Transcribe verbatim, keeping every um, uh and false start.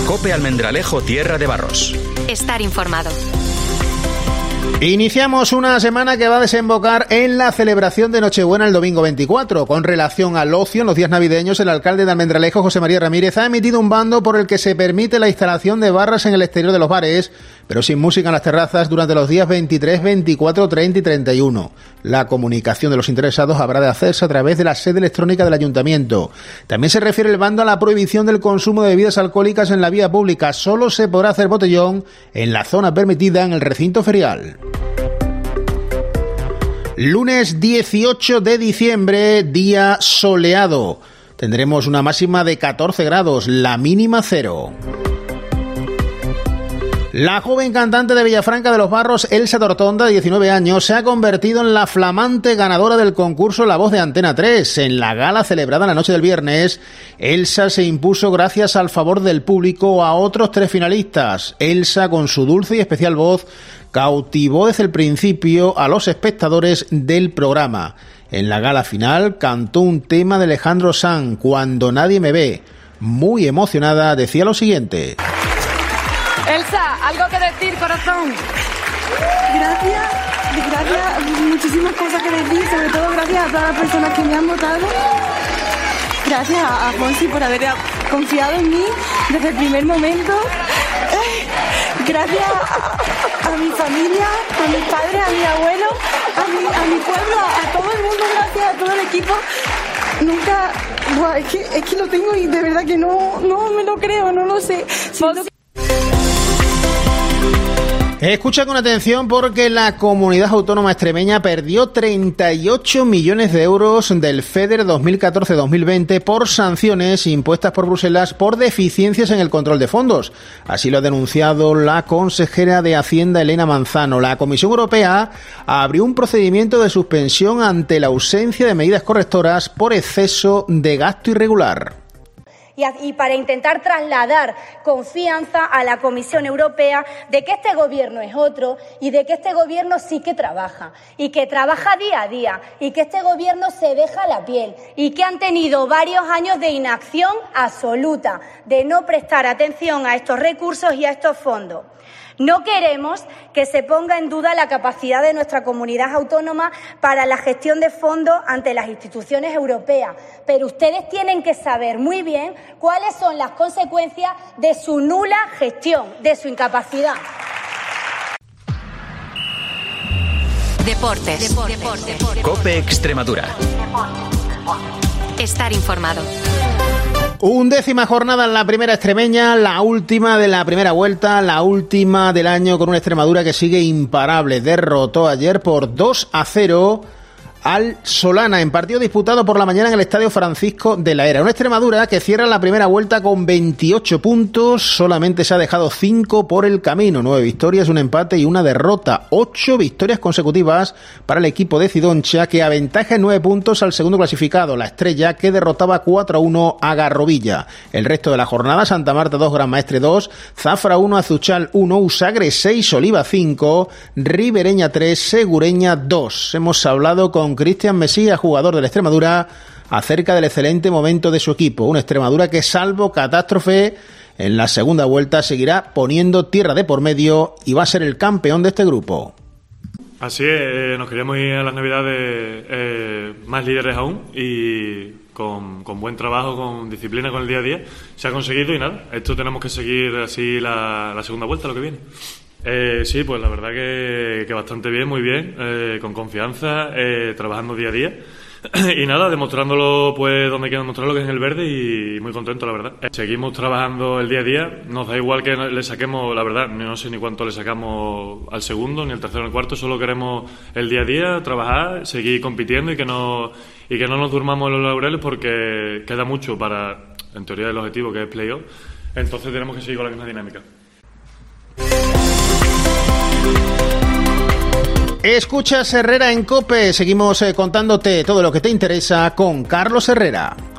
COPE Almendralejo, Tierra de Barros. Estar informado. Iniciamos una semana que va a desembocar en la celebración de Nochebuena el domingo veinticuatro. Con relación al ocio en los días navideños, el alcalde de Almendralejo, José María Ramírez, ha emitido un bando por el que se permite la instalación de barras en el exterior de los bares, pero sin música en las terrazas durante los días veintitrés, veinticuatro, treinta y treinta y uno. La comunicación de los interesados habrá de hacerse a través de la sede electrónica del ayuntamiento. También se refiere el bando a la prohibición del consumo de bebidas alcohólicas en la vía pública. Solo se podrá hacer botellón en la zona permitida en el recinto ferial. Lunes dieciocho de diciembre, día soleado. Tendremos una máxima de catorce grados, la mínima cero. La joven cantante de Villafranca de los Barros, Elsa Tortonda, de diecinueve años, se ha convertido en la flamante ganadora del concurso La Voz de Antena tres. En la gala celebrada la noche del viernes, Elsa se impuso gracias al favor del público a otros tres finalistas. Elsa, con su dulce y especial voz, cautivó desde el principio a los espectadores del programa. En la gala final cantó un tema de Alejandro Sanz, Cuando nadie me ve. Muy emocionada, decía lo siguiente: Elsa, algo que decir, corazón. Gracias, gracias, muchísimas cosas que decir, sobre todo gracias a todas las personas que me han votado. Gracias a Fonsi por haber confiado en mí desde el primer momento. Gracias a, a mi familia, a mis padres, a mi abuelo, a mi, a mi pueblo, a todo el mundo, gracias a todo el equipo. Nunca, buah, es que, es que lo tengo y de verdad que no, no me lo creo, no lo sé. Siento que... Escucha con atención porque la comunidad autónoma extremeña perdió treinta y ocho millones de euros del FEDER dos mil catorce dos mil veinte por sanciones impuestas por Bruselas por deficiencias en el control de fondos. Así lo ha denunciado la consejera de Hacienda, Elena Manzano. La Comisión Europea abrió un procedimiento de suspensión ante la ausencia de medidas correctoras por exceso de gasto irregular. Y para intentar trasladar confianza a la Comisión Europea de que este gobierno es otro y de que este gobierno sí que trabaja y que trabaja día a día y que este gobierno se deja la piel y que han tenido varios años de inacción absoluta, de no prestar atención a estos recursos y a estos fondos. No queremos que se ponga en duda la capacidad de nuestra comunidad autónoma para la gestión de fondos ante las instituciones europeas, pero ustedes tienen que saber muy bien cuáles son las consecuencias de su nula gestión, de su incapacidad. Deportes. Deportes. Deportes. COPE Extremadura. Estar informado. Undécima jornada en la primera extremeña, la última de la primera vuelta, la última del año, con una Extremadura que sigue imparable. Derrotó ayer por dos a cero al Solana, en partido disputado por la mañana en el Estadio Francisco de la Era. Una Extremadura que cierra la primera vuelta con veintiocho puntos, solamente se ha dejado cinco por el camino, nueve victorias, un empate y una derrota, ocho victorias consecutivas para el equipo de Cidoncha, que aventaja en nueve puntos al segundo clasificado, la Estrella, que derrotaba cuatro a uno a Garrovilla. El resto de la jornada: Santa Marta dos, Gran Maestre dos, Zafra uno, Azuchal uno, Usagre seis, Oliva cinco, Ribereña tres, Segureña dos. Hemos hablado con Cristian Mesía, jugador de la Extremadura, acerca del excelente momento de su equipo. Una Extremadura que, salvo catástrofe en la segunda vuelta, seguirá poniendo tierra de por medio y va a ser el campeón de este grupo. Así es, eh, nos queríamos ir a las Navidades eh, más líderes aún y con, con buen trabajo, con disciplina, con el día a día. Se ha conseguido y nada, esto tenemos que seguir así la, la segunda vuelta, lo que viene. Eh, sí, pues la verdad que, que bastante bien, muy bien, eh, con confianza, eh, trabajando día a día y nada, demostrándolo pues donde hay que demostrarlo, que es en el verde, y muy contento, la verdad. Eh, seguimos trabajando el día a día, nos da igual que le saquemos, la verdad, no sé ni cuánto le sacamos al segundo, ni al tercero, ni al cuarto, solo queremos el día a día, trabajar, seguir compitiendo y que no, y que no nos durmamos en los laureles, porque queda mucho para, en teoría, el objetivo, que es playoff, entonces tenemos que seguir con la misma dinámica. Escuchas Herrera en COPE. Seguimos eh, contándote todo lo que te interesa con Carlos Herrera.